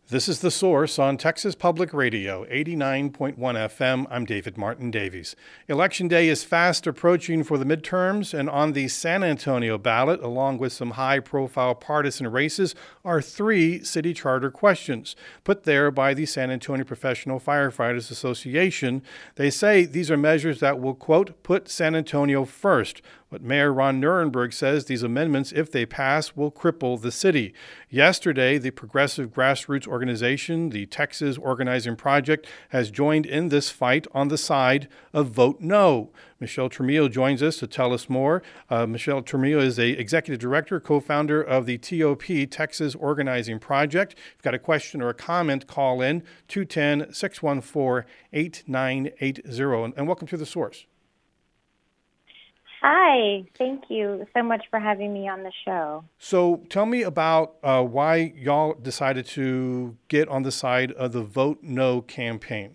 This is The Source on Texas Public Radio, 89.1 FM. I'm David Martin Davies. Election day is fast approaching for the midterms, and on the San Antonio ballot, along with some high-profile partisan races, are three city charter questions put there by the San Antonio Professional Firefighters Association. They say these are measures that will, quote, put San Antonio first. But Mayor Ron Nirenberg says these amendments, if they pass, will cripple the city. Yesterday, the progressive grassroots organization, the Texas Organizing Project, has joined in this fight on the side of Vote No. Michelle Tremillo joins us to tell us more. Michelle Tremillo is the executive director, co-founder of the TOP, Texas Organizing Project. If you've got a question or a comment, call in 210-614-8980. And welcome to The Source. Hi, thank you so much for having me on the show. So tell me about why y'all decided to get on the side of the Vote No campaign.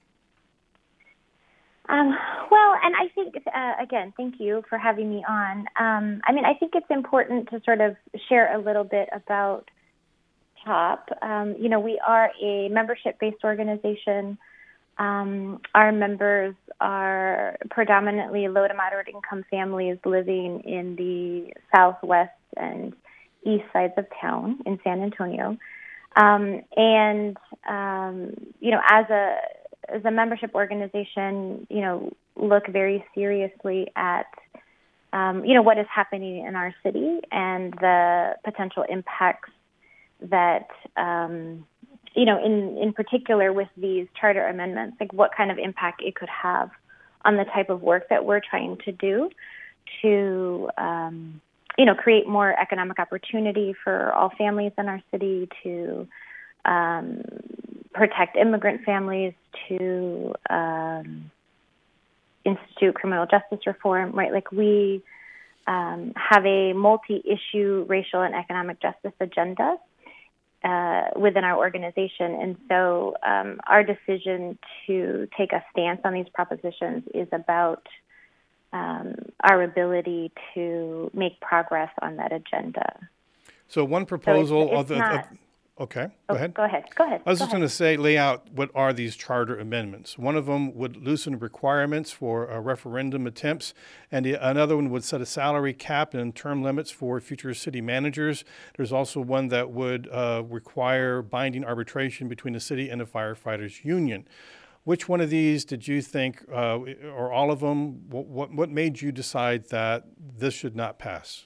Well, and I think, again, thank you for having me on. I think it's important to sort of share a little bit about TOP. We are a membership-based organization. Our members are predominantly low to moderate income families living in the southwest and east sides of town in San Antonio. As a membership organization, look very seriously at, what is happening in our city and the potential impacts that, in particular with these charter amendments, like what kind of impact it could have on the type of work that we're trying to do to, create more economic opportunity for all families in our city, to protect immigrant families, to institute criminal justice reform, right? Like we have a multi-issue racial and economic justice agenda within our organization. And so our decision to take a stance on these propositions is about our ability to make progress on that agenda. So one proposal Okay, go ahead. Go ahead. I was just going to say, lay out what are these charter amendments. One of them would loosen requirements for referendum attempts, and another one would set a salary cap and term limits for future city managers. There's also one that would require binding arbitration between the city and the firefighters union. Which one of these did you think, or all of them, what made you decide that this should not pass?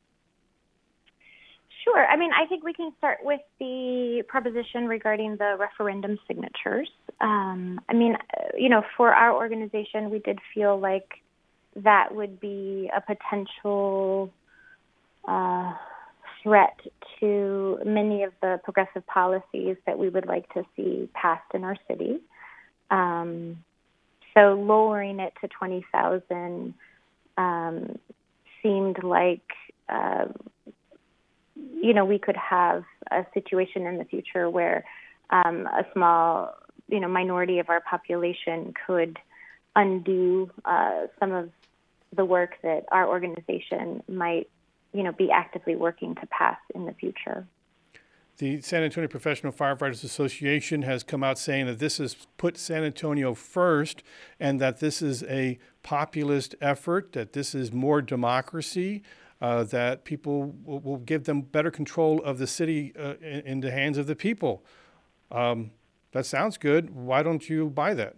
Sure. I think we can start with the proposition regarding the referendum signatures. For our organization, we did feel like that would be a potential threat to many of the progressive policies that we would like to see passed in our city. So lowering it to 20,000 seemed like we could have a situation in the future where a small, minority of our population could undo some of the work that our organization might, be actively working to pass in the future. The San Antonio Professional Firefighters Association has come out saying that this has put San Antonio first and that this is a populist effort, that this is more democracy, that people will give them better control of the city in the hands of the people. That sounds good. Why don't you buy that?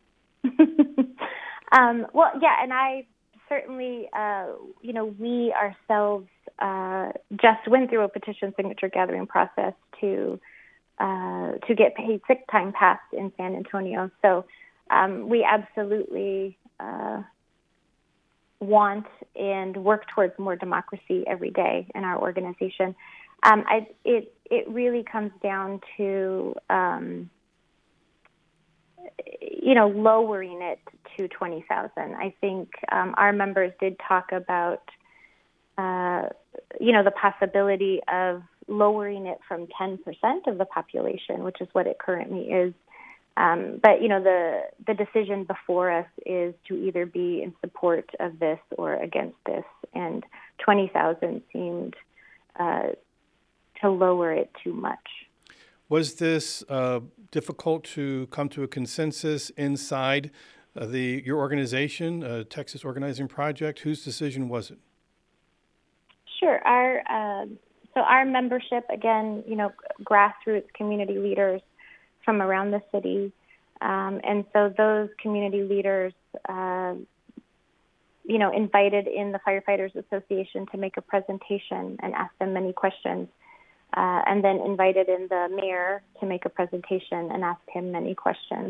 Well, yeah, and I certainly, we ourselves just went through a petition signature gathering process to get paid sick time passed in San Antonio. So we absolutely want and work towards more democracy every day in our organization. It really comes down to lowering it to 20,000. I think our members did talk about the possibility of lowering it from 10% of the population, which is what it currently is. But the decision before us is to either be in support of this or against this, and 20,000 seemed to lower it too much. Was this difficult to come to a consensus inside your organization, Texas Organizing Project? Whose decision was it? Sure. Our membership, again, grassroots community leaders from around the city, and so those community leaders, invited in the Firefighters Association to make a presentation and ask them many questions, and then invited in the mayor to make a presentation and ask him many questions.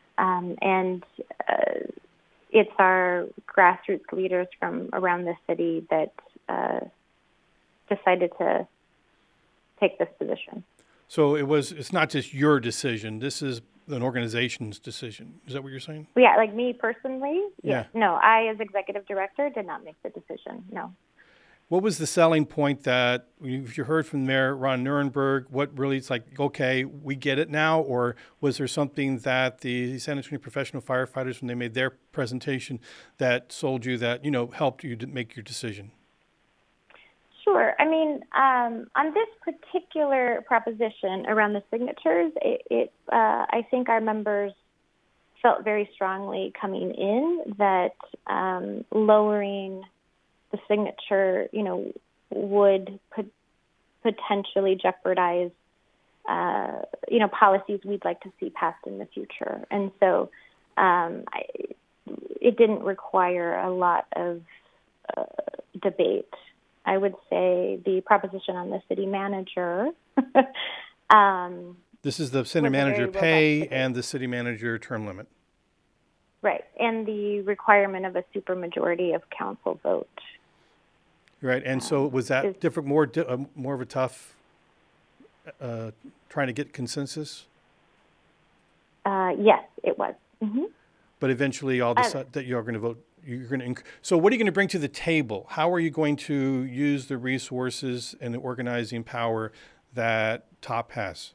It's our grassroots leaders from around the city that decided to take this position. So it's not just your decision. This is an organization's decision. Is that what you're saying? Yeah, like me personally? Yeah. No, I as executive director did not make the decision, no. What was the selling point that if you heard from Mayor Ron Nirenberg, what really it's like, okay, we get it now? Or was there something that the San Antonio professional firefighters, when they made their presentation, that sold you that, helped you to make your decision? Sure. I mean, on this particular proposition around the signatures, I think our members felt very strongly coming in that lowering the signature, would potentially jeopardize, policies we'd like to see passed in the future. And so it didn't require a lot of debate. I would say the proposition on the city manager. This is the city manager pay and the city manager term limit. Right, and the requirement of a supermajority of council vote. Right, and so was that different, more of a tough trying to get consensus? Yes, it was. Mm-hmm. But eventually, y'all decide that you're going to vote. So what are you going to bring to the table? How are you going to use the resources and the organizing power that TOP has?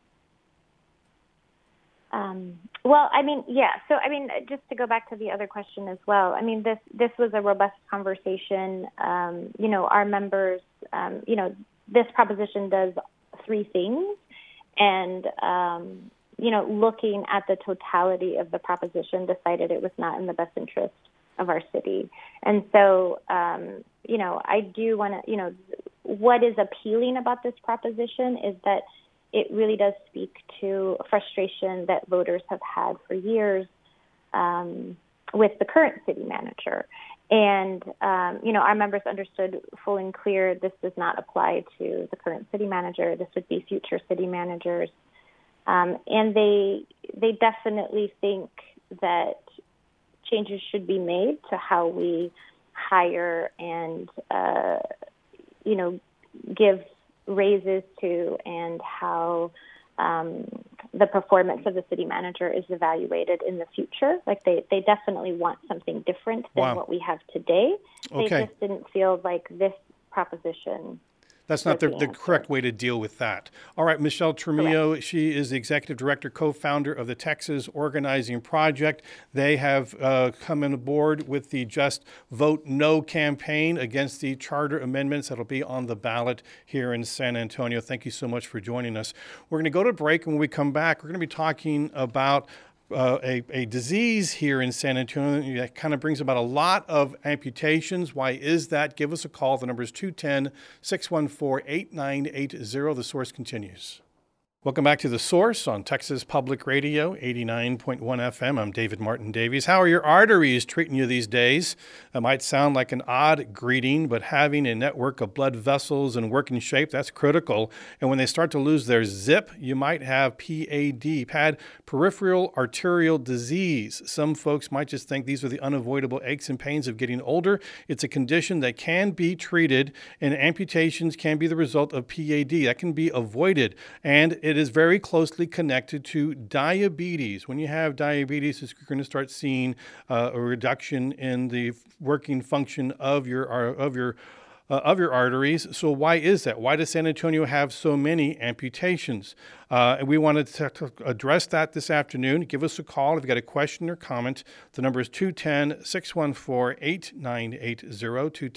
Just to go back to the other question as well, this was a robust conversation. Our members, this proposition does three things. And, looking at the totality of the proposition, decided it was not in the best interest of our city. And so, I do want to, what is appealing about this proposition is that it really does speak to frustration that voters have had for years with the current city manager. And, our members understood full and clear this does not apply to the current city manager. This would be future city managers. And they definitely think that changes should be made to how we hire and, give raises to, and how the performance of the city manager is evaluated in the future. Like they definitely want something different than what we have today. Okay. They just didn't feel like this proposition. That's not the correct way to deal with that. All right, Michelle Tremillo, correct. She is the executive director, co-founder of the Texas Organizing Project. They have come on board with the Just Vote No campaign against the charter amendments that'll be on the ballot here in San Antonio. Thank you so much for joining us. We're going to go to break, and when we come back, we're going to be talking about a disease here in San Antonio that kind of brings about a lot of amputations. Why is that? Give us a call. The number is 210-614-8980. The Source continues. Welcome back to The Source on Texas Public Radio, 89.1 FM. I'm David Martin Davies. How are your arteries treating you these days? It might sound like an odd greeting, but having a network of blood vessels in working shape, that's critical. And when they start to lose their zip, you might have PAD, peripheral arterial disease. Some folks might just think these are the unavoidable aches and pains of getting older. It's a condition that can be treated, and amputations can be the result of PAD. That can be avoided, and it is very closely connected to diabetes. When you have diabetes, you're going to start seeing a reduction in the working function of your arteries. So why is that? Why does San Antonio have so many amputations? And we wanted to address that this afternoon. Give us a call if you've got a question or comment. The number is 210-614-8980,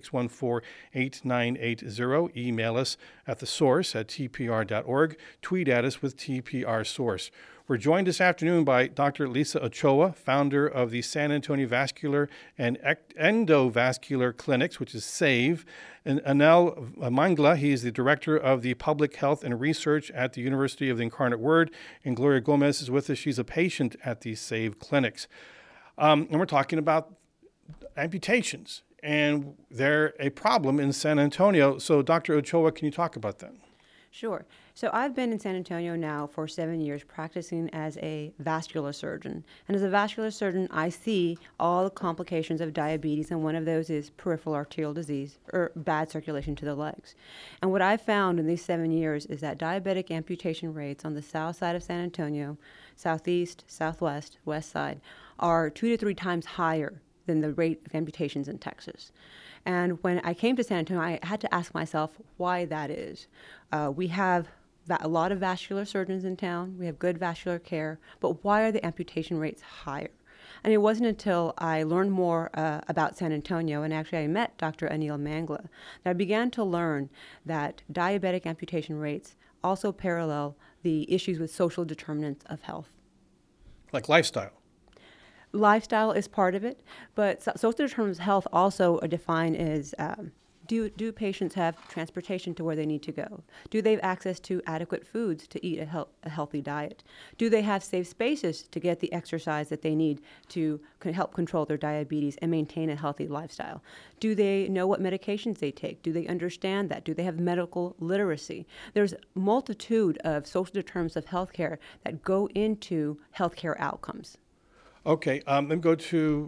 210-614-8980. Email us at thesource@tpr.org. Tweet at us with TPR Source. We're joined this afternoon by Dr. Lisa Ochoa, founder of the San Antonio Vascular and Endovascular Clinics, which is SAVE, and Anel Mangla. He is the director of the Public Health and Research at the University of the Incarnate Word, and Gloria Gomez is with us. She's a patient at the SAVE clinics. And we're talking about amputations, and they're a problem in San Antonio. So, Dr. Ochoa, can you talk about that? Sure. So I've been in San Antonio now for 7 years practicing as a vascular surgeon. And as a vascular surgeon, I see all the complications of diabetes, and one of those is peripheral arterial disease, or bad circulation to the legs. And what I've found in these 7 years is that diabetic amputation rates on the south side of San Antonio, southeast, southwest, west side, are 2 to 3 times higher than the rate of amputations in Texas. And when I came to San Antonio, I had to ask myself why that is. We have a lot of vascular surgeons in town. We have good vascular care. But why are the amputation rates higher? And it wasn't until I learned more about San Antonio, and actually I met Dr. Anel Mangla, that I began to learn that diabetic amputation rates also parallel the issues with social determinants of health. Like lifestyle. Lifestyle is part of it, but social determinants of health also are defined as do patients have transportation to where they need to go? Do they have access to adequate foods to eat a healthy diet? Do they have safe spaces to get the exercise that they need to help control their diabetes and maintain a healthy lifestyle? Do they know what medications they take? Do they understand that? Do they have medical literacy? There's a multitude of social determinants of healthcare that go into healthcare outcomes. Okay, let me go to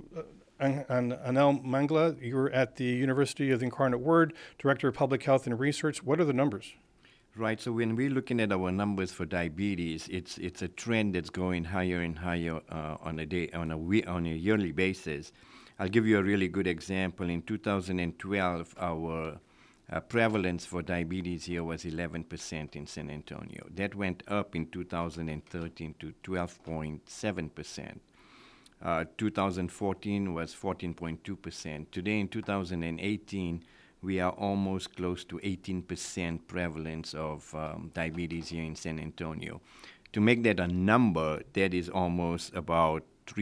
Anel Mangla. You're at the University of the Incarnate Word, Director of Public Health and Research. What are the numbers? Right, so when we're looking at our numbers for diabetes, it's a trend that's going higher and higher on a yearly basis. I'll give you a really good example. In 2012, our prevalence for diabetes here was 11% in San Antonio. That went up in 2013 to 12.7%. 2014 was 14.2%. Today in 2018, we are almost close to 18% prevalence of diabetes here in San Antonio. To make that a number, that is almost about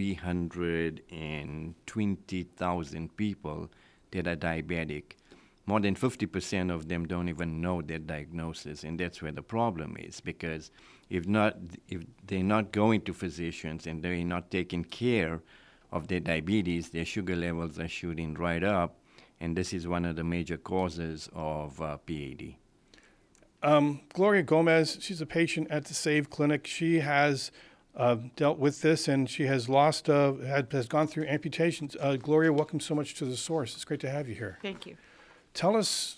320,000 people that are diabetic. More than 50% of them don't even know their diagnosis, and that's where the problem is, because if they're not going to physicians and they're not taking care of their diabetes, their sugar levels are shooting right up, and this is one of the major causes of PAD. Gloria Gomez, she's a patient at the SAVE Clinic. She has dealt with this, and she has has gone through amputations. Gloria, welcome so much to The Source. It's great to have you here. Thank you. Tell us,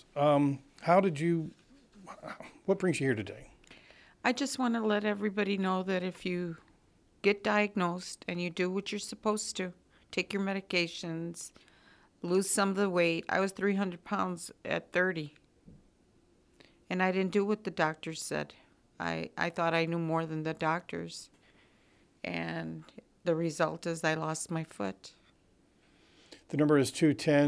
what brings you here today? I just want to let everybody know that if you get diagnosed and you do what you're supposed to, take your medications, lose some of the weight. I was 300 pounds at 30, and I didn't do what the doctors said. I thought I knew more than the doctors, and the result is I lost my foot. The number is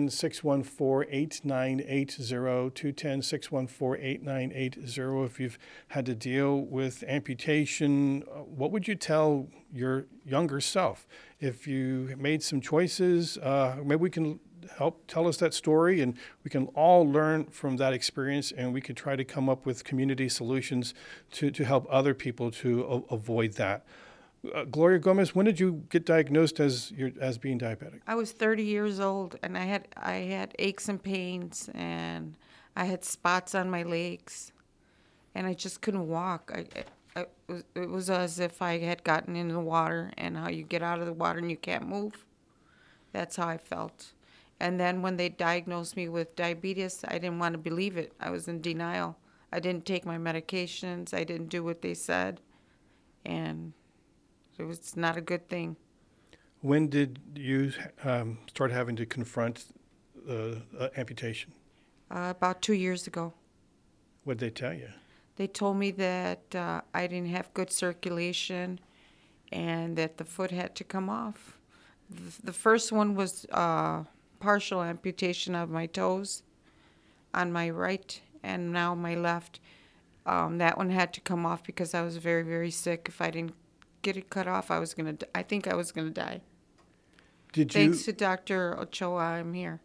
210-614-8980, 210-614-8980. If you've had to deal with amputation, what would you tell your younger self? If you made some choices, maybe we can help tell us that story, and we can all learn from that experience, and we could try to come up with community solutions to help other people to avoid that. Gloria Gomez, when did you get diagnosed as being diabetic? I was 30 years old, and I had aches and pains, and I had spots on my legs, and I just couldn't walk. It was as if I had gotten into the water, and how you get out of the water and you can't move. That's how I felt. And then when they diagnosed me with diabetes, I didn't want to believe it. I was in denial. I didn't take my medications. I didn't do what they said, and it was not a good thing. When did you start having to confront amputation? About 2 years ago. What did they tell you? They told me that I didn't have good circulation and that the foot had to come off. The first one was partial amputation of my toes on my right and now my left. That one had to come off because I was very, very sick. If I didn't get it cut off, I think I was gonna die. Thanks to Dr. Ochoa, I'm here.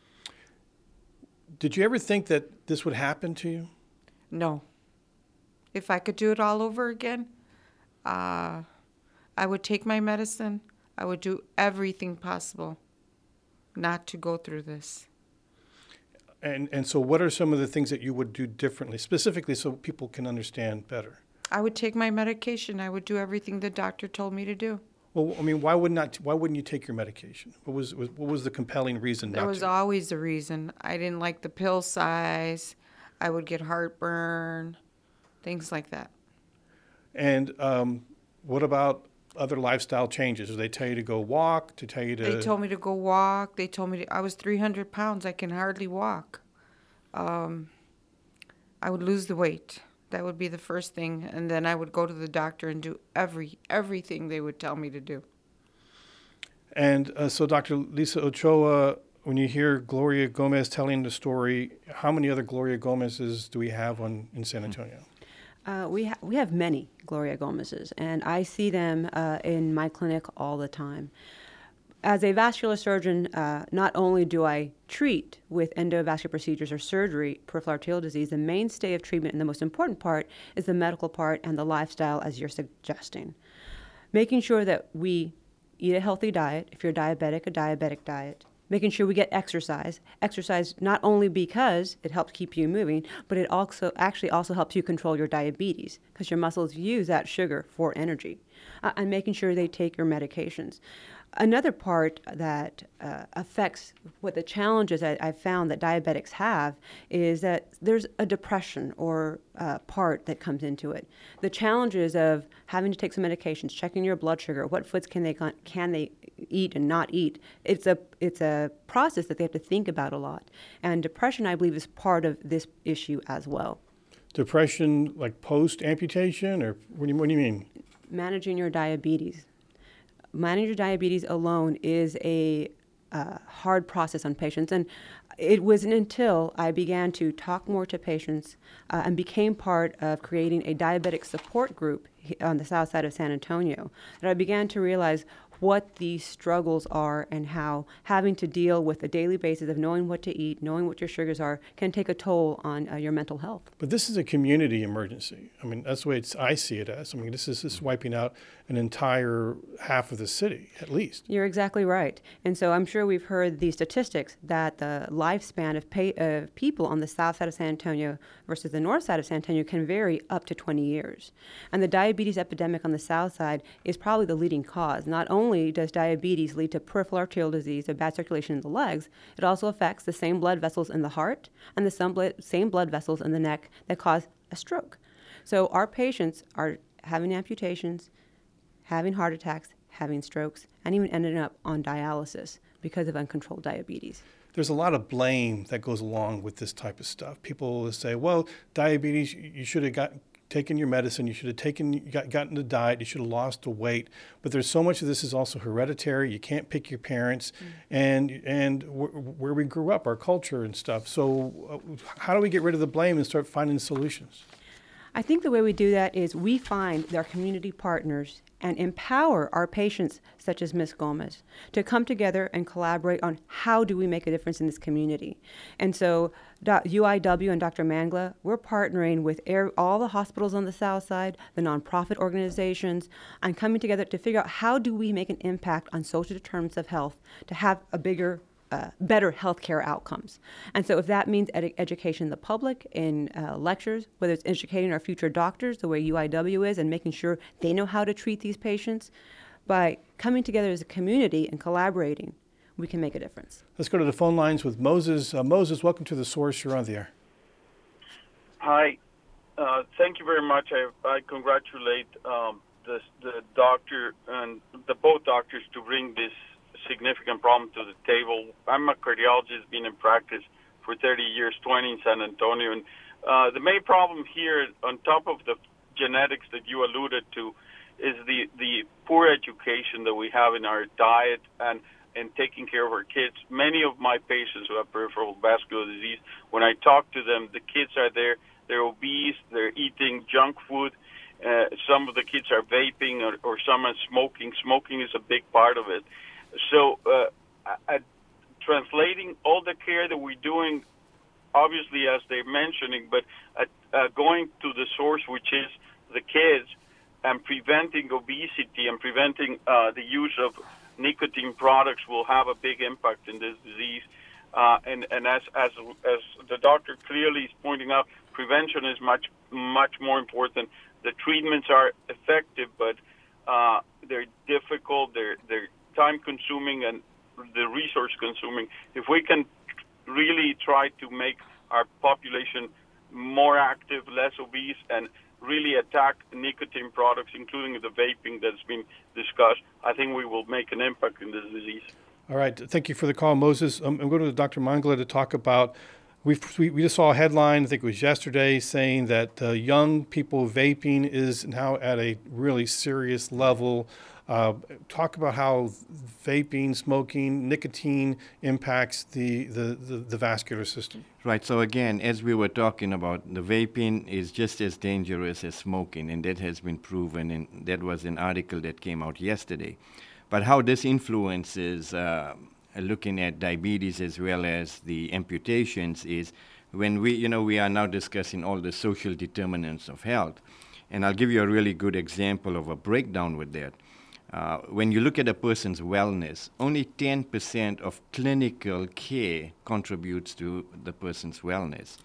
Did you ever think that this would happen to you? No. If I could do it all over again, I would take my medicine. I would do everything possible not to go through this. And so what are some of the things that you would do differently, specifically so people can understand better? I would take my medication. I would do everything the doctor told me to do. Well, I mean, why wouldn't you take your medication? What was the compelling reason not to? There was always a reason. I didn't like the pill size. I would get heartburn, things like that. And what about other lifestyle changes? Did they tell you to go walk? They told me to go walk. They told me I was 300 pounds. I can hardly walk. I would lose the weight. That would be the first thing. And then I would go to the doctor and do everything they would tell me to do. And so Dr. Lisa Ochoa, when you hear Gloria Gomez telling the story, how many other Gloria Gomez's do we have in San Antonio? We have many Gloria Gomez's, and I see them in my clinic all the time. As a vascular surgeon, not only do I treat with endovascular procedures or surgery peripheral arterial disease, the mainstay of treatment and the most important part is the medical part and the lifestyle, as you're suggesting. Making sure that we eat a healthy diet, if you're diabetic, a diabetic diet. Making sure we get exercise. Exercise not only because it helps keep you moving, but it also helps you control your diabetes because your muscles use that sugar for energy. And making sure they take your medications. Another part that affects what the challenges I've found that diabetics have is that there's a depression or part that comes into it. The challenges of having to take some medications, checking your blood sugar, what foods can they eat and not eat. It's a process that they have to think about a lot. And depression, I believe, is part of this issue as well. Depression like post-amputation, or what do you mean? Managing your diabetes. Managing your diabetes alone is a hard process on patients. And it wasn't until I began to talk more to patients and became part of creating a diabetic support group on the south side of San Antonio that I began to realize what these struggles are and how having to deal with a daily basis of knowing what to eat, knowing what your sugars are, can take a toll on your mental health. But this is a community emergency. I mean, that's the way I see it as. I mean, this is wiping out an entire half of the city, at least. You're exactly right. And so I'm sure we've heard the statistics that the lifespan of people on the south side of San Antonio versus the north side of San Antonio can vary up to 20 years. And the diabetes epidemic on the south side is probably the leading cause. Not only does diabetes lead to peripheral arterial disease or bad circulation in the legs, it also affects the same blood vessels in the heart and the same blood vessels in the neck that cause a stroke. So our patients are having amputations, having heart attacks, having strokes, and even ending up on dialysis because of uncontrolled diabetes. There's a lot of blame that goes along with this type of stuff. People will say, well, diabetes, you should have taken your medicine, you should have gotten the diet, you should have lost the weight. But there's so much of this is also hereditary. You can't pick your parents, and where we grew up, our culture and stuff. So how do we get rid of the blame and start finding solutions? I think the way we do that is we find our community partners and empower our patients, such as Ms. Gomez, to come together and collaborate on how do we make a difference in this community. And so UIW and Dr. Mangla, we're partnering with all the hospitals on the south side, the nonprofit organizations, and coming together to figure out how do we make an impact on social determinants of health to have a better healthcare outcomes. And so if that means educating the public in lectures, whether it's educating our future doctors the way UIW is and making sure they know how to treat these patients, by coming together as a community and collaborating, we can make a difference. Let's go to the phone lines with Moses. Moses, welcome to The Source. You're on the air. Hi. Thank you very much. I congratulate the doctor and both doctors to bring this significant problem to the table. I'm a cardiologist, been in practice for 30 years, 20 in San Antonio, and The main problem here, on top of the genetics that you alluded to, is the poor education that we have in our diet and taking care of our kids. Many of my patients who have peripheral vascular disease, when I talk to them, the kids are there, they're obese, they're eating junk food. Some of the kids are vaping or some are smoking. Smoking is a big part of it. So translating all the care that we're doing, obviously, as they're mentioning, but going to the source, which is the kids, and preventing obesity and preventing the use of nicotine products will have a big impact in this disease. And as the doctor clearly is pointing out, prevention is much more important. The treatments are effective, but they're difficult, they're time-consuming, and the resource-consuming. If we can really try to make our population more active, less obese, and really attack nicotine products, including the vaping that's been discussed, I think we will make an impact in this disease. All right. Thank you for the call, Moses. I'm going to Dr. Mangala to talk about, we just saw a headline, I think it was yesterday, saying that young people vaping is now at a really serious level. Talk about how vaping, smoking, nicotine impacts the vascular system. Right. So again, as we were talking about, the vaping is just as dangerous as smoking, and that has been proven, and that was an article that came out yesterday. But how this influences looking at diabetes as well as the amputations is when we are now discussing all the social determinants of health. And I'll give you a really good example of a breakdown with that. When you look at a person's wellness, only 10% of clinical care contributes to the person's wellness.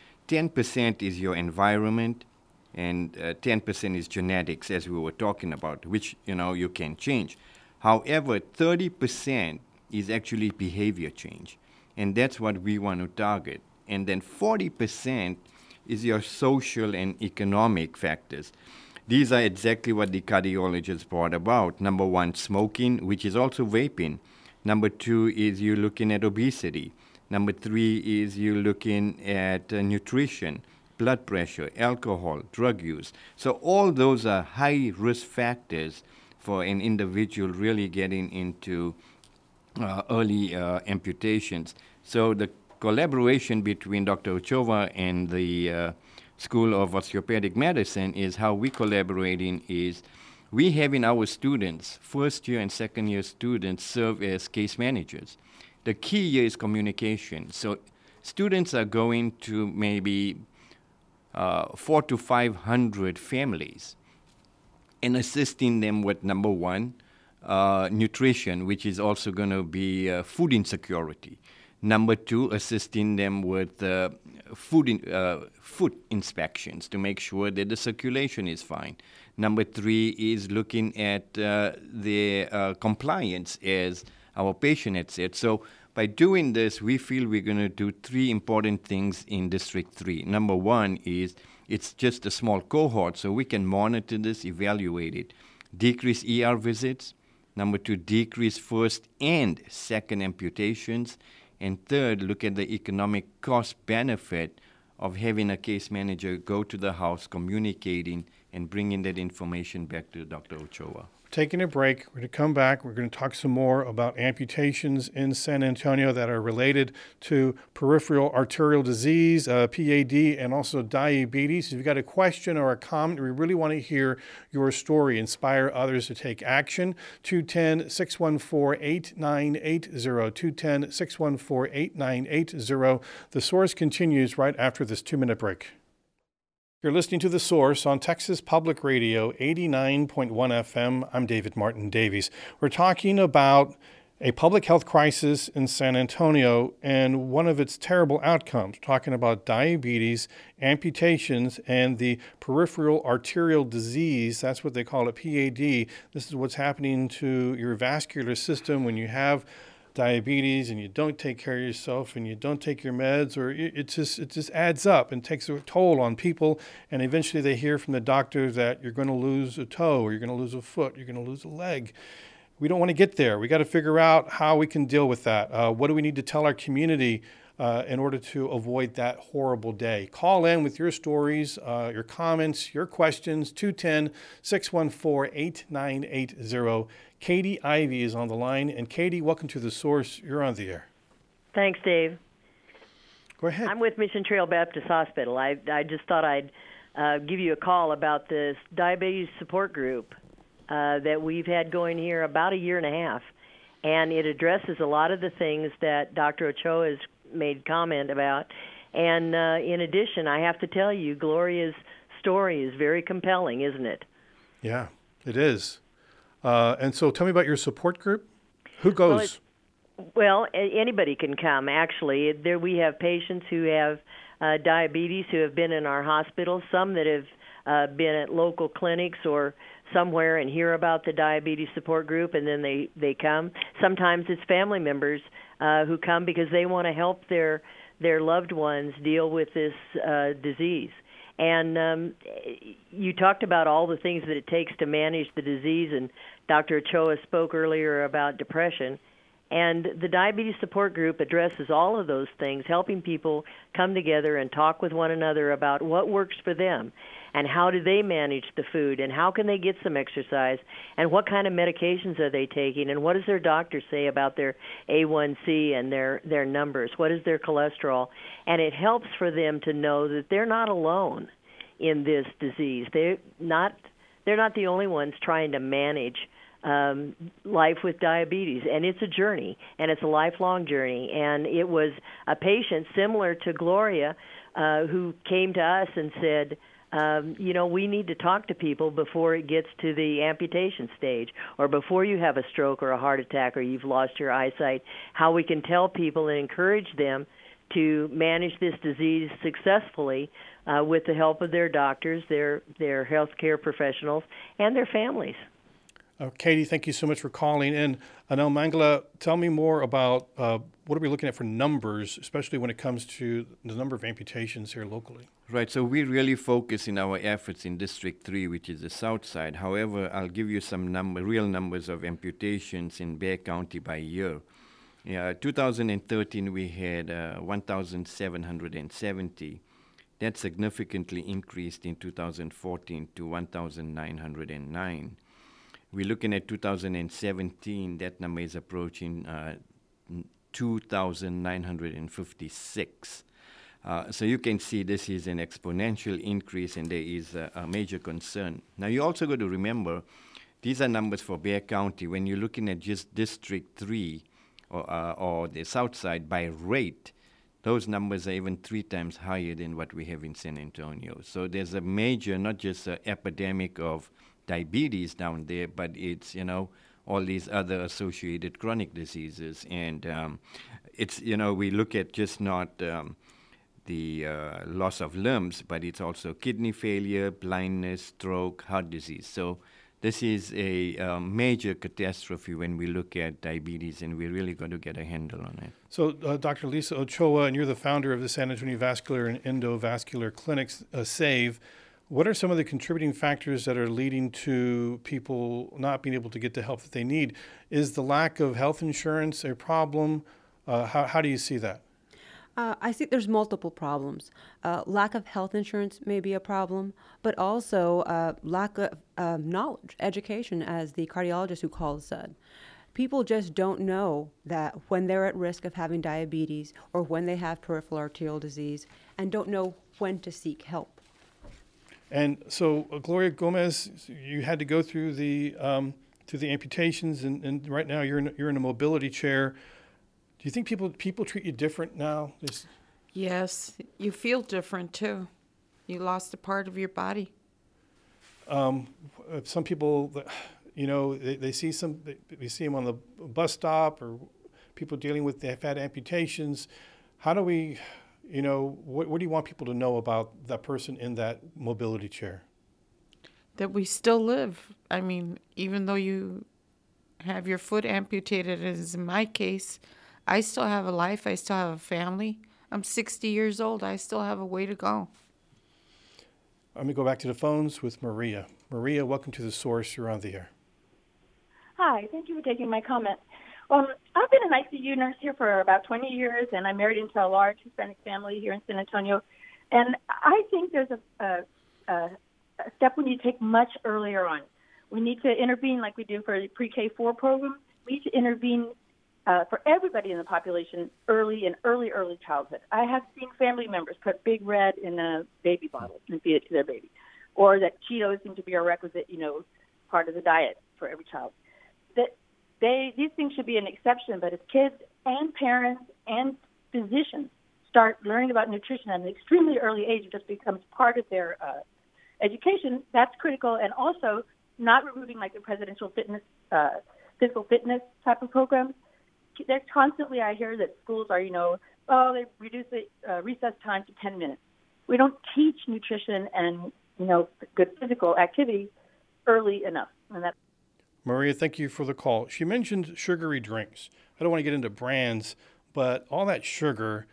10% is your environment, and 10% is genetics, as we were talking about, which you can change. However, 30% is actually behavior change, and that's what we want to target. And then 40% is your social and economic factors. These are exactly what the cardiologist brought about. Number one, smoking, which is also vaping. Number two is you looking at obesity. Number three is you looking at nutrition, blood pressure, alcohol, drug use. So all those are high risk factors for an individual really getting into early amputations. So the collaboration between Dr. Ochoa and the School of Osteopathic Medicine is how we collaborating is we having our students, first year and second year students, serve as case managers. The key here is communication. So students are going to maybe 400 to 500 families and assisting them with, number one, nutrition, which is also going to be food insecurity. Number two, assisting them with food inspections to make sure that the circulation is fine. Number three is looking at their compliance, as our patient had said. So by doing this, we feel we're going to do three important things in District 3. Number one is it's just a small cohort, so we can monitor this, evaluate it. Decrease ER visits. Number two, decrease first and second amputations. And third, look at the economic cost benefit of having a case manager go to the house, communicating, and bringing that information back to Dr. Ochoa. Taking a break. We're going to come back. We're going to talk some more about amputations in San Antonio that are related to peripheral arterial disease, PAD, and also diabetes. If you've got a question or a comment, we really want to hear your story, inspire others to take action. 210-614-8980, 210-614-8980. The Source continues right after this 2-minute break. You're listening to The Source on Texas Public Radio, 89.1 FM. I'm David Martin Davies. We're talking about a public health crisis in San Antonio and one of its terrible outcomes, talking about diabetes, amputations, and the peripheral arterial disease. That's what they call it, PAD. This is what's happening to your vascular system when you have diabetes and you don't take care of yourself and you don't take your meds, or it just adds up and takes a toll on people, and eventually they hear from the doctor that you're going to lose a toe, or you're going to lose a foot, you're going to lose a leg. We don't want to get there. We got to figure out how we can deal with that. What do we need to tell our community in order to avoid that horrible day. Call in with your stories, your comments, your questions, 210-614-8980. Katie Ivy is on the line. And Katie, welcome to The Source. You're on the air. Thanks, Dave. Go ahead. I'm with Mission Trail Baptist Hospital. I just thought I'd give you a call about this diabetes support group that we've had going here about a year and a half. And it addresses a lot of the things that Dr. Ochoa has made comment about. And in addition, I have to tell you, Gloria's story is very compelling, isn't it? Yeah, it is. And so tell me about your support group. Who goes? Well, anybody can come, actually. There we have patients who have diabetes who have been in our hospital, some that have been at local clinics or somewhere and hear about the diabetes support group, and then they come. Sometimes it's family members who come because they want to help their loved ones deal with this disease. And you talked about all the things that it takes to manage the disease, and Dr. Ochoa spoke earlier about depression. And the diabetes support group addresses all of those things, helping people come together and talk with one another about what works for them and how do they manage the food and how can they get some exercise and what kind of medications are they taking and what does their doctor say about their A1C and their numbers, what is their cholesterol. And it helps for them to know that they're not alone in this disease. They're not the only ones trying to manage life with diabetes, and it's a journey, and it's a lifelong journey. And it was a patient similar to Gloria who came to us and said, we need to talk to people before it gets to the amputation stage or before you have a stroke or a heart attack or you've lost your eyesight, how we can tell people and encourage them to manage this disease successfully with the help of their doctors, their healthcare professionals, and their families. Katie, thank you so much for calling in. Anil Mangala, tell me more about what are we looking at for numbers, especially when it comes to the number of amputations here locally? Right, so we really focus in our efforts in District 3, which is the south side. However, I'll give you some real numbers of amputations in Bexar County by year. 2013, we had 1,770. That significantly increased in 2014 to 1,909. We're looking at 2017, that number is approaching 2,956. So you can see this is an exponential increase and there is a major concern. Now you also got to remember, these are numbers for Bexar County. When you're looking at just District 3 or the south side by rate, those numbers are even 3 times higher than what we have in San Antonio. So there's a major, not just an epidemic of diabetes down there, but it's, all these other associated chronic diseases. And it's, we look at just not the loss of limbs, but it's also kidney failure, blindness, stroke, heart disease. So this is a major catastrophe when we look at diabetes, and we're really going to get a handle on it. So Dr. Lisa Ochoa, and you're the founder of the San Antonio Vascular and Endovascular Clinics, SAVE. What are some of the contributing factors that are leading to people not being able to get the help that they need? Is the lack of health insurance a problem? How do you see that? I see there's multiple problems. Lack of health insurance may be a problem, but also lack of knowledge, education, as the cardiologist who called said. People just don't know that when they're at risk of having diabetes or when they have peripheral arterial disease and don't know when to seek help. And so, Gloria Gomez, you had to go through the amputations, and right now you're in a mobility chair. Do you think people treat you different now? Yes, you feel different too. You lost a part of your body. Some people, they see them on the bus stop, or people dealing with they've had amputations. How do we? What do you want people to know about that person in that mobility chair? That we still live. I mean, even though you have your foot amputated, as in my case, I still have a life. I still have a family. I'm 60 years old. I still have a way to go. Let me go back to the phones with Maria. Maria, welcome to The Source. You're on the air. Hi. Thank you for taking my comment. I've been an ICU nurse here for about 20 years, and I married into a large Hispanic family here in San Antonio. And I think there's a step we need to take much earlier on. We need to intervene like we do for the pre-K4 program. We need to intervene for everybody in the population early childhood. I have seen family members put Big Red in a baby bottle and feed it to their baby, or that Cheetos seem to be a requisite, part of the diet for every child. These things should be an exception, but if kids and parents and physicians start learning about nutrition at an extremely early age, it just becomes part of their education, that's critical. And also not removing like the presidential physical fitness type of programs. There's constantly, I hear that schools are, they reduce the recess time to 10 minutes. We don't teach nutrition and, good physical activity early enough. And that's Maria, thank you for the call. She mentioned sugary drinks. I don't want to get into brands, but all that sugar,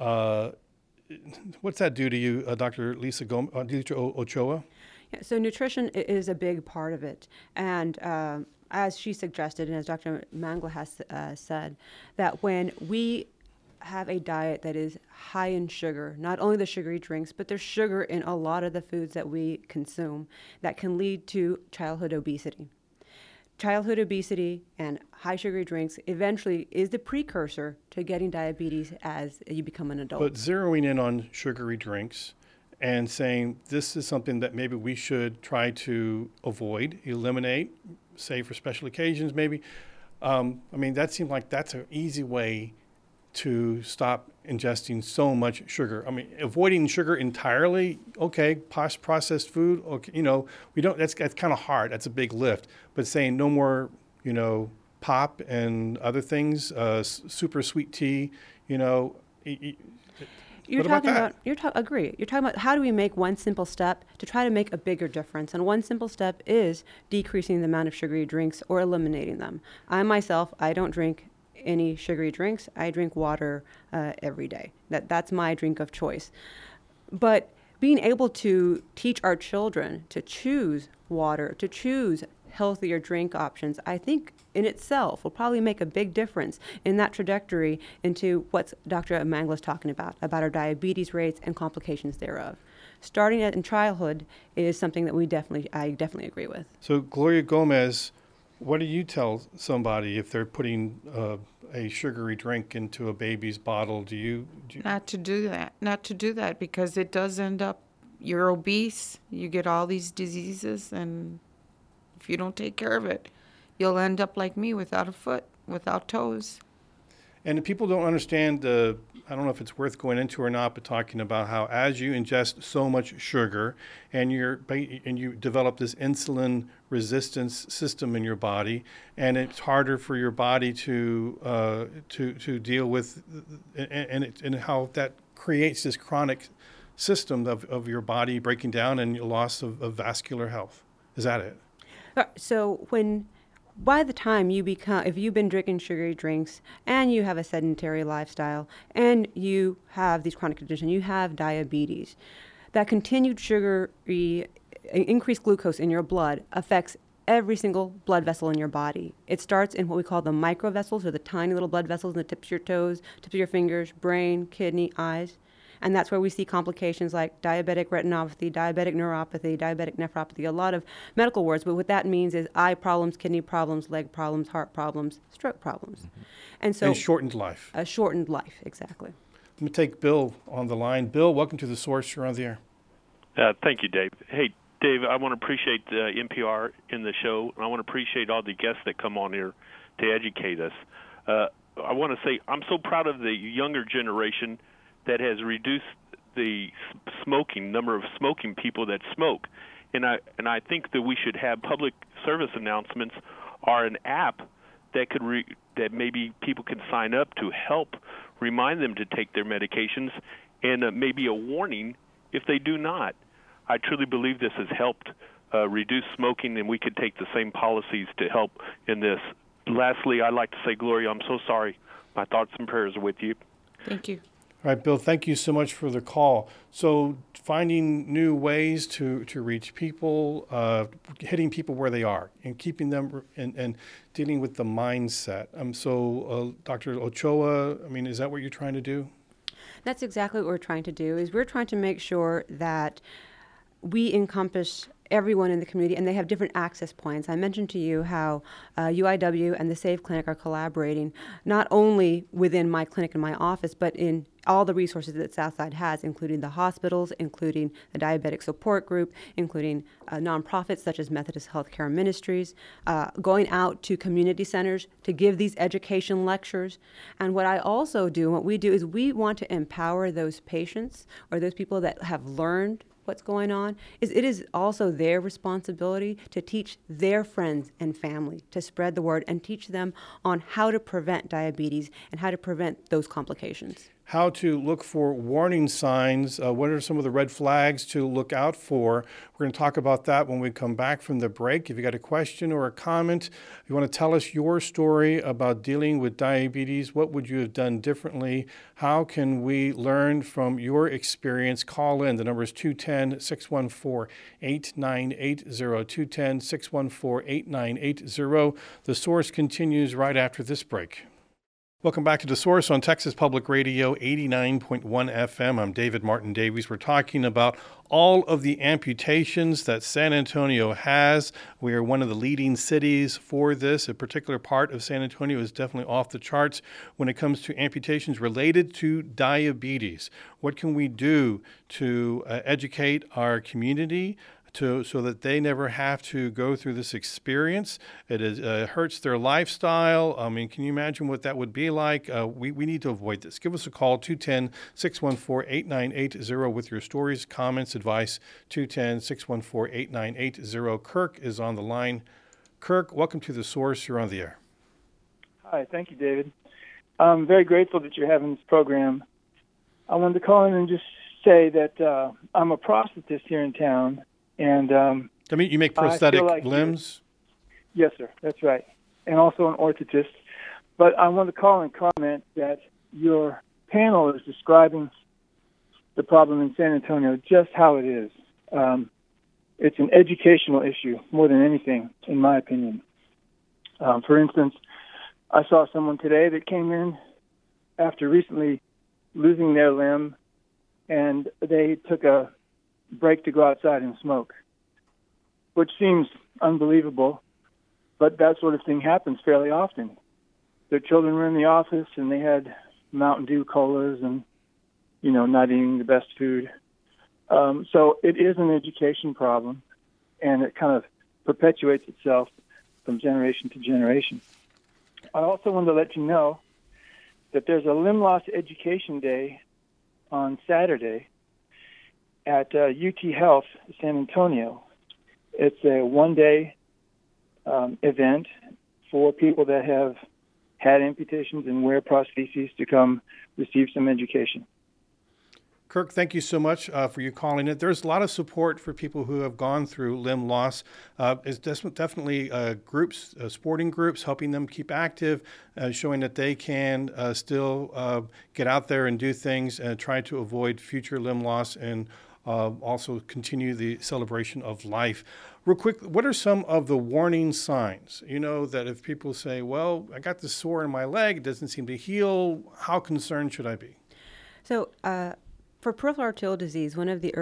what's that do to you, Dr. Lisa Ochoa? Yeah, so nutrition is a big part of it. And as she suggested, and as Dr. Mangla has said, that when we have a diet that is high in sugar, not only the sugary drinks, but there's sugar in a lot of the foods that we consume, that can lead to childhood obesity. Childhood obesity and high sugary drinks eventually is the precursor to getting diabetes as you become an adult. But zeroing in on sugary drinks and saying this is something that maybe we should try to avoid, eliminate, say for special occasions maybe. That seems like that's an easy way to stop ingesting so much sugar. Avoiding sugar entirely, okay, processed food, okay, that's kind of hard. That's a big lift. But saying no more, pop and other things, super sweet tea, Agree. You're talking about how do we make one simple step to try to make a bigger difference. And one simple step is decreasing the amount of sugary drinks or eliminating them. I don't drink any sugary drinks. I drink water every day. That's my drink of choice. But being able to teach our children to choose water, to choose healthier drink options, I think in itself will probably make a big difference in that trajectory into what Dr. Mangla is talking about our diabetes rates and complications thereof. Starting in childhood is something that I definitely agree with. So Gloria Gomez, what do you tell somebody if they're putting a sugary drink into a baby's bottle? Do you Not to do that because it does end up, you're obese, you get all these diseases, and if you don't take care of it, you'll end up like me, without a foot, without toes. And if people don't understand I don't know if it's worth going into or not, but talking about how as you ingest so much sugar and you develop this insulin resistance system in your body, and it's harder for your body to deal with, and how that creates this chronic system of your body breaking down and loss of vascular health. Is that it? So by the time if you've been drinking sugary drinks and you have a sedentary lifestyle and you have these chronic conditions, you have diabetes, that continued sugary, increased glucose in your blood affects every single blood vessel in your body. It starts in what we call the microvessels, or the tiny little blood vessels in the tips of your toes, tips of your fingers, brain, kidney, eyes. And that's where we see complications like diabetic retinopathy, diabetic neuropathy, diabetic nephropathy, a lot of medical words. But what that means is eye problems, kidney problems, leg problems, heart problems, stroke problems. And shortened life. A shortened life, exactly. Let me take Bill on the line. Bill, welcome to The Source. You're on the air. Thank you, Dave. Hey, Dave, I want to appreciate NPR in the show, and I want to appreciate all the guests that come on here to educate us. I want to say I'm so proud of the younger generation that has reduced the number of smoking people that smoke. And I think that we should have public service announcements or an app that that maybe people can sign up to help remind them to take their medications, and maybe a warning if they do not. I truly believe this has helped reduce smoking, and we could take the same policies to help in this. Lastly, I'd like to say, Gloria, I'm so sorry. My thoughts and prayers are with you. Thank you. All right, Bill, thank you so much for the call. So finding new ways to reach people, hitting people where they are and keeping them and dealing with the mindset. Dr. Ochoa, I mean, is that what you're trying to do? That's exactly what we're trying to do, is we're trying to make sure that we encompass everyone in the community, and they have different access points. I mentioned to you how UIW and the SAVE Clinic are collaborating, not only within my clinic and my office, but in all the resources that Southside has, including the hospitals, including the diabetic support group, including nonprofits such as Methodist Healthcare Ministries, going out to community centers to give these education lectures. And what I also do, what we do, is we want to empower those patients or those people that have learned what's going on. It is also their responsibility to teach their friends and family, to spread the word and teach them on how to prevent diabetes and how to prevent those complications. How to look for warning signs. What are some of the red flags to look out for? We're going to talk about that when we come back from the break. If you got a question or a comment, you want to tell us your story about dealing with diabetes, what would you have done differently? How can we learn from your experience? Call in. The number is 210-614-8980, 210-614-8980. The Source continues right after this break. Welcome back to The Source on Texas Public Radio 89.1 FM. I'm David Martin Davies. We're talking about all of the amputations that San Antonio has. We are one of the leading cities for this. A particular part of San Antonio is definitely off the charts when it comes to amputations related to diabetes. What can we do to educate our community so that they never have to go through this experience? It hurts their lifestyle. I mean, can you imagine what that would be like? We need to avoid this. Give us a call, 210-614-8980 with your stories, comments, advice, 210-614-8980. Kirk is on the line. Kirk, welcome to The Source. You're on the air. Hi, thank you, David. I'm very grateful that you're having this program. I wanted to call in and just say that I'm a prosthetist here in town. And I mean, you make prosthetic limbs? Yes, sir. That's right. And also an orthotist. But I want to call and comment that your panel is describing the problem in San Antonio just how it is. It's an educational issue more than anything, in my opinion. For instance, I saw someone today that came in after recently losing their limb, and they took a break to go outside and smoke, which seems unbelievable, but that sort of thing happens fairly often. Their children were in the office and they had Mountain Dew colas and, not eating the best food. So it is an education problem, and it kind of perpetuates itself from generation to generation. I also wanted to let you know that there's a Limb Loss Education Day on Saturday at UT Health San Antonio. It's a one-day event for people that have had amputations and wear prostheses to come receive some education. Kirk, thank you so much for you calling it. There's a lot of support for people who have gone through limb loss. It's definitely groups, sporting groups, helping them keep active, showing that they can still get out there and do things and try to avoid future limb loss and also continue the celebration of life. Real quick, what are some of the warning signs? That if people say, well, I got this sore in my leg, it doesn't seem to heal, how concerned should I be? So, for peripheral arterial disease, one of the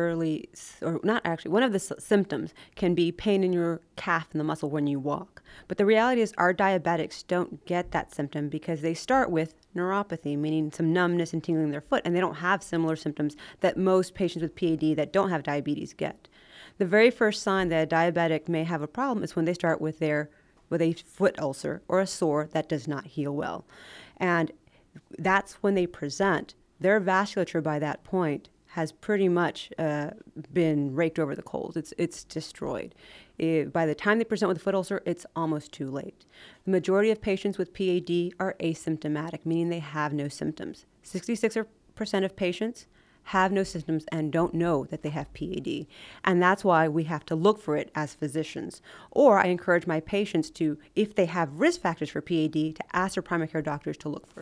symptoms can be pain in your calf and the muscle when you walk. But the reality is our diabetics don't get that symptom because they start with neuropathy, meaning some numbness and tingling in their foot, and they don't have similar symptoms that most patients with PAD that don't have diabetes get. The very first sign that a diabetic may have a problem is when they start with a foot ulcer or a sore that does not heal well. And that's when they present. Their vasculature by that point has pretty much been raked over the coals. It's destroyed. By the time they present with a foot ulcer, it's almost too late. The majority of patients with PAD are asymptomatic, meaning they have no symptoms. 66% of patients have no symptoms and don't know that they have PAD. And that's why we have to look for it as physicians. Or I encourage my patients to, if they have risk factors for PAD, to ask their primary care doctors to look for it.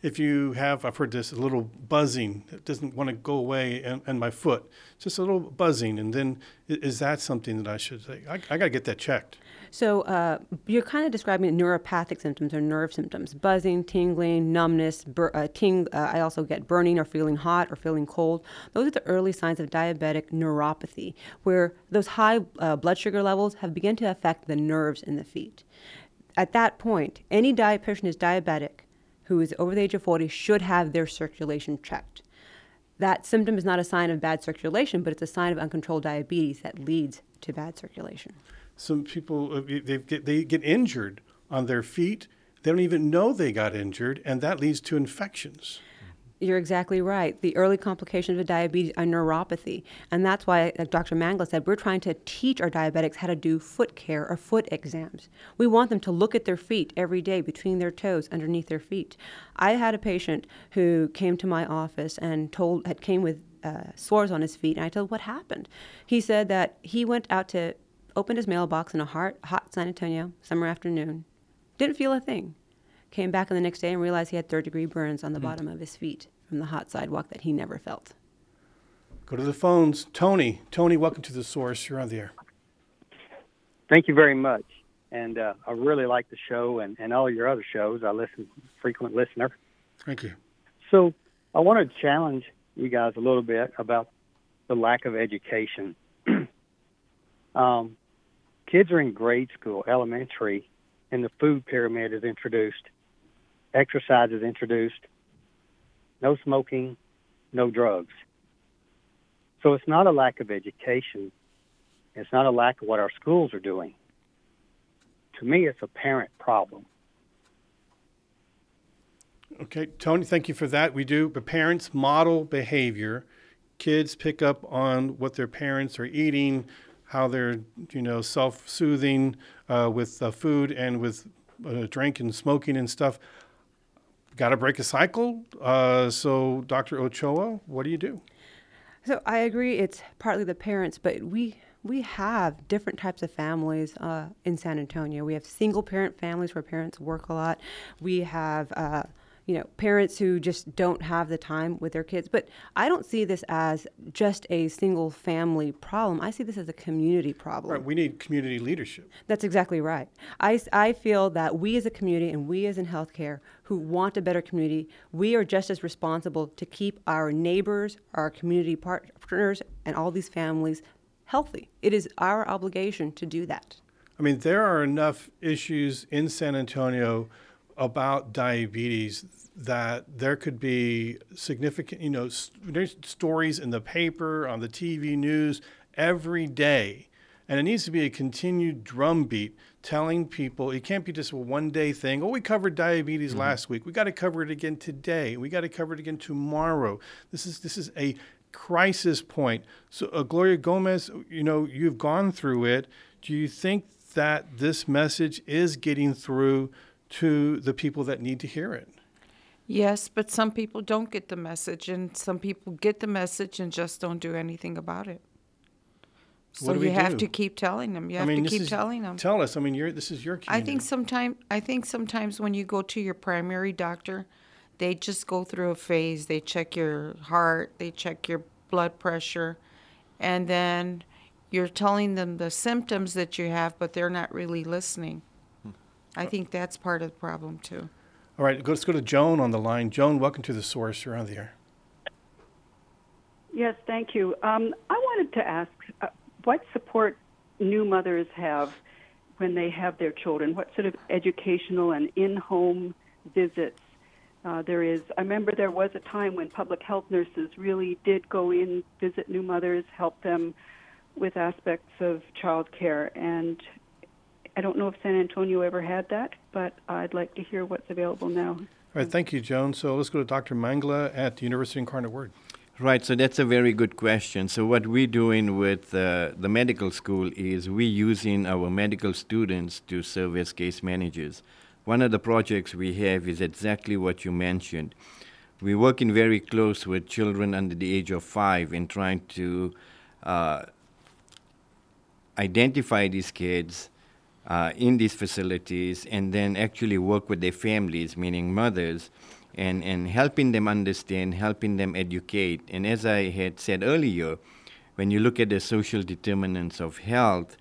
if you have, I've heard this, a little buzzing that doesn't want to go away and my foot, just a little buzzing, and then is that something that I should say? I got to get that checked. So you're kind of describing neuropathic symptoms or nerve symptoms: buzzing, tingling, numbness. I also get burning or feeling hot or feeling cold. Those are the early signs of diabetic neuropathy, where those high blood sugar levels have begun to affect the nerves in the feet. At that point, any person who's diabetic who is over the age of 40 should have their circulation checked. That symptom is not a sign of bad circulation, but it's a sign of uncontrolled diabetes that leads to bad circulation. Some people, they get injured on their feet. They don't even know they got injured, and that leads to infections. You're exactly right. The early complications of diabetes are neuropathy. And that's why, like Dr. Mangla said, we're trying to teach our diabetics how to do foot care or foot exams. We want them to look at their feet every day, between their toes, underneath their feet. I had a patient who came to my office and came with sores on his feet, and I told him what happened. He said that he went out to open his mailbox in a hot San Antonio summer afternoon, didn't feel a thing. Came back on the next day and realized he had third-degree burns on the bottom of his feet from the hot sidewalk that he never felt. Go to the phones. Tony, welcome to The Source. You're on the air. Thank you very much. And I really like the show and all your other shows. I listen, frequent listener. Thank you. So I want to challenge you guys a little bit about the lack of education. Kids are in grade school, elementary, and the food pyramid is introduced. Exercise is introduced. No smoking, no drugs. So it's not a lack of education. It's not a lack of what our schools are doing. To me, it's a parent problem. Okay, Tony, thank you for that. We do. But parents model behavior. Kids pick up on what their parents are eating, how they're, self-soothing with food and with drink and smoking and stuff. Got to break a cycle. So, Dr. Ochoa, what do you do? So I agree it's partly the parents, but we have different types of families in San Antonio. We have single-parent families where parents work a lot. We have parents who just don't have the time with their kids. But I don't see this as just a single family problem. I see this as a community problem. Right, we need community leadership. That's exactly right. I feel that we as a community and we as in healthcare who want a better community, we are just as responsible to keep our neighbors, our community partners, and all these families healthy. It is our obligation to do that. I mean, there are enough issues in San Antonio about diabetes that there could be significant, there's stories in the paper, on the TV news every day. And it needs to be a continued drumbeat telling people, it can't be just a one-day thing. Oh, we covered diabetes last week. We got to cover it again today. We got to cover it again tomorrow. This is a crisis point. So, Gloria Gomez, you've gone through it. Do you think that this message is getting through to the people that need to hear it? Yes, but some people don't get the message, and some people get the message and just don't do anything about it. So you have to keep telling them. You have to keep telling them. Tell us. I mean, this is your community. I think sometimes when you go to your primary doctor, they just go through a phase. They check your heart, they check your blood pressure, and then you're telling them the symptoms that you have, but they're not really listening. I think that's part of the problem too. All right, let's go to Joan on the line. Joan, welcome to The Source. You're on the air. Yes, thank you. I wanted to ask what support new mothers have when they have their children. What sort of educational and in-home visits there is? I remember there was a time when public health nurses really did go in, visit new mothers, help them with aspects of child care, and I don't know if San Antonio ever had that, but I'd like to hear what's available now. All right, thank you, Joan. So let's go to Dr. Mangla at the University of Incarnate Word. Right, so that's a very good question. So what we're doing with the medical school is we're using our medical students to serve as case managers. One of the projects we have is exactly what you mentioned. We're working very close with children under the age of 5 and trying to identify these kids in these facilities and then actually work with their families, meaning mothers, and helping them understand, helping them educate. And as I had said earlier, when you look at the social determinants of health,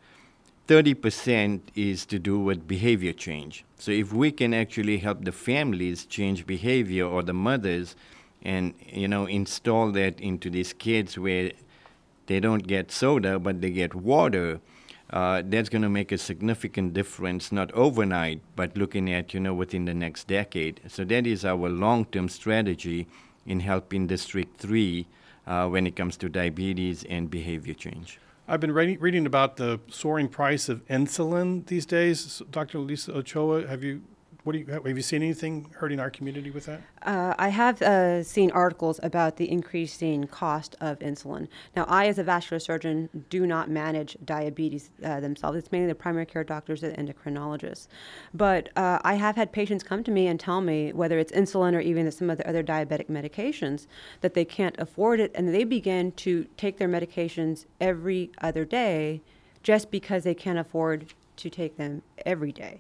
30% is to do with behavior change. So if we can actually help the families change behavior, or the mothers, and install that into these kids where they don't get soda but they get water, that's going to make a significant difference, not overnight, but looking at within the next decade. So that is our long-term strategy in helping District 3 when it comes to diabetes and behavior change. I've been reading about the soaring price of insulin these days. Dr. Lisa Ochoa, have you seen anything hurting our community with that? I have seen articles about the increasing cost of insulin. Now, I, as a vascular surgeon, do not manage diabetes themselves. It's mainly the primary care doctors and endocrinologists. But I have had patients come to me and tell me, whether it's insulin or even some of the other diabetic medications, that they can't afford it, and they begin to take their medications every other day just because they can't afford to take them every day.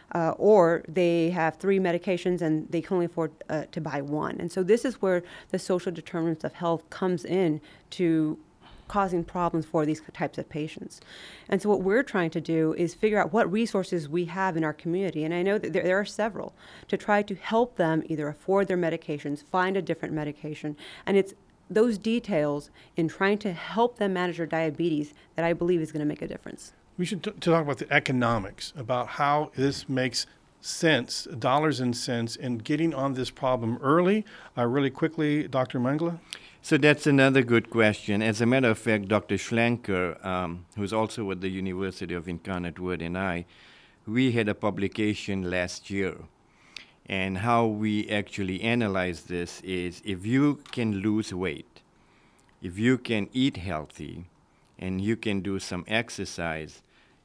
Or they have 3 medications and they can only afford to buy 1. And so this is where the social determinants of health comes in to causing problems for these types of patients. And so what we're trying to do is figure out what resources we have in our community, and I know that there are several, to try to help them either afford their medications, find a different medication, and it's those details in trying to help them manage their diabetes that I believe is going to make a difference. We should talk about the economics, about how this makes sense, dollars and cents, in getting on this problem early. Really quickly, Dr. Mengele? So that's another good question. As a matter of fact, Dr. Schlenker, who's also with the University of Incarnate Word, and I, we had a publication last year. And how we actually analyze this is, if you can lose weight, if you can eat healthy, and you can do some exercise,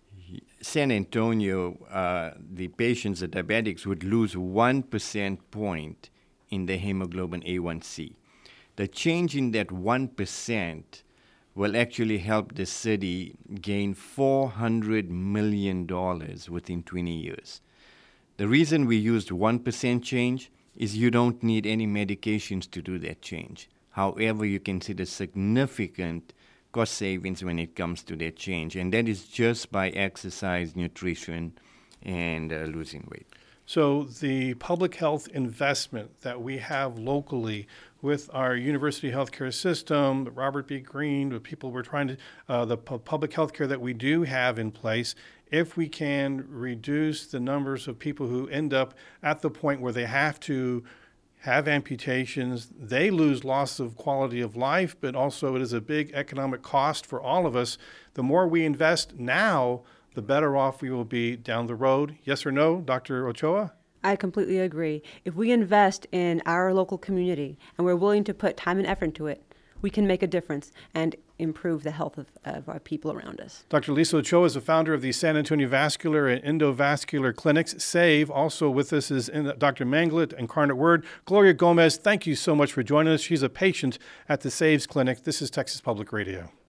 San Antonio, the patients, the diabetics, would lose 1% point in the hemoglobin A1C. The change in that 1% will actually help the city gain $400 million within 20 years. The reason we used 1% change is you don't need any medications to do that change. However, you can see the significant cost savings when it comes to that change, and that is just by exercise, nutrition, and losing weight. So the public health investment that we have locally with our university healthcare system, the Robert B. Greene, the people we're trying to, the public healthcare that we do have in place, if we can reduce the numbers of people who end up at the point where they have to have amputations, they lose loss of quality of life, but also it is a big economic cost for all of us. The more we invest now, the better off we will be down the road. Yes or no, Dr. Ochoa? I completely agree. If we invest in our local community and we're willing to put time and effort into it, we can make a difference and improve the health of our people around us. Dr. Lisa Ochoa is the founder of the San Antonio Vascular and Endovascular Clinics, SAVE. Also with us is Dr. Mengele at Incarnate Word. Gloria Gomez, thank you so much for joining us. She's a patient at the SAVE's clinic. This is Texas Public Radio.